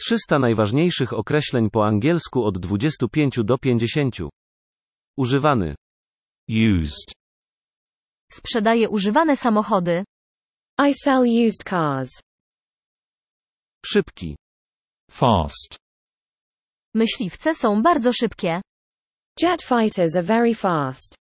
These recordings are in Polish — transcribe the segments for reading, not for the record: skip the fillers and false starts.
300 najważniejszych określeń po angielsku od 25 do 50. Używany. Used. Sprzedaję używane samochody. I sell used cars. Szybki. Fast. Myśliwce są bardzo szybkie. Jet fighters are very fast.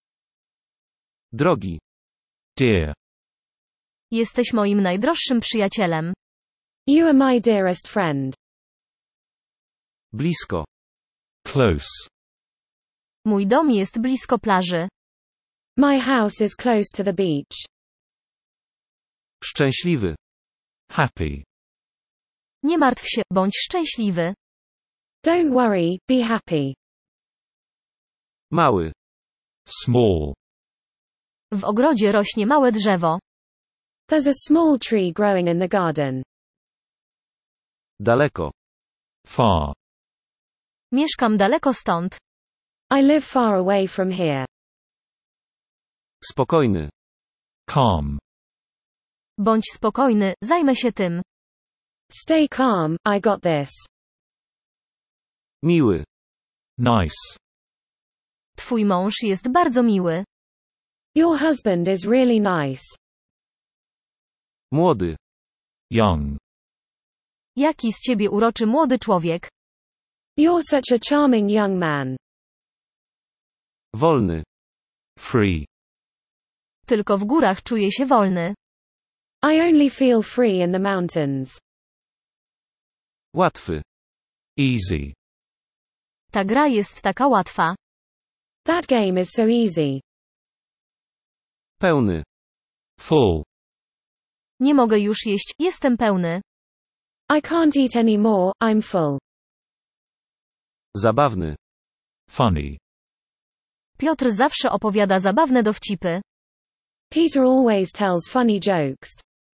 Drogi. Dear. Jesteś moim najdroższym przyjacielem. You are my dearest friend. Blisko. Close. Mój dom jest blisko plaży. My house is close to the beach. Szczęśliwy. Happy. Nie martw się, bądź szczęśliwy. Don't worry, be happy. Mały. Small. W ogrodzie rośnie małe drzewo. There's a small tree growing in the garden. Daleko. Far. Mieszkam daleko stąd. I live far away from here. Spokojny. Calm. Bądź spokojny, zajmę się tym. Stay calm, I got this. Miły. Nice. Twój mąż jest bardzo miły. Your husband is really nice. Młody. Young. Jaki z ciebie uroczy młody człowiek. You're such a charming young man. Wolny. Free. Tylko w górach czuję się wolny. I only feel free in the mountains. Łatwy. Easy. Ta gra jest taka łatwa. That game is so easy. Pełny. Full. Nie mogę już jeść, jestem pełny. I can't eat any more, I'm full. Zabawny. Funny. Piotr zawsze opowiada zabawne dowcipy. Peter always tells funny jokes.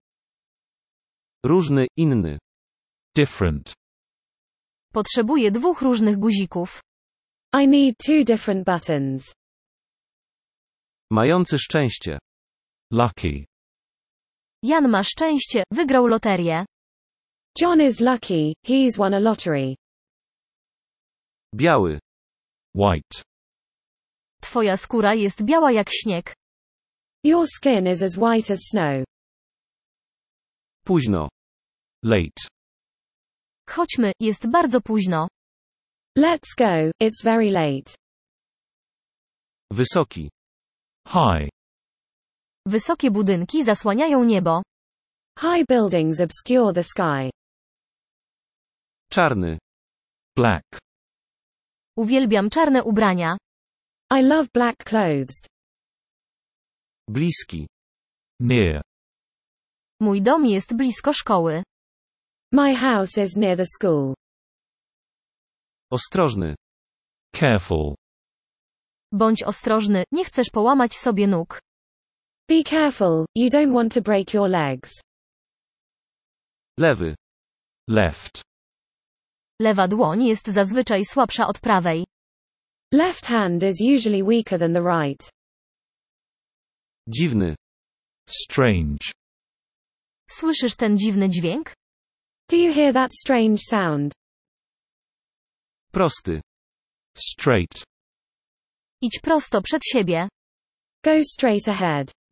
Różny, inny. Different. Potrzebuję 2 różnych guzików. I need 2 different buttons. Mający szczęście. Lucky. Jan ma szczęście, wygrał loterię. John is lucky, he's won a lottery. Biały. White. Twoja skóra jest biała jak śnieg. Your skin is as white as snow. Późno. Late. Chodźmy, jest bardzo późno. Let's go, it's very late. Wysoki. High. Wysokie budynki zasłaniają niebo. High buildings obscure the sky. Czarny. Black. Uwielbiam czarne ubrania. I love black clothes. Bliski. Near. Mój dom jest blisko szkoły. My house is near the school. Ostrożny. Careful. Bądź ostrożny, nie chcesz połamać sobie nóg. Be careful, you don't want to break your legs. Lewy. Left. Lewa dłoń jest zazwyczaj słabsza od prawej. Left hand is usually weaker than the right. Dziwny. Strange. Słyszysz ten dziwny dźwięk? Do you hear that strange sound? Prosty. Straight. Idź prosto przed siebie. Go straight ahead.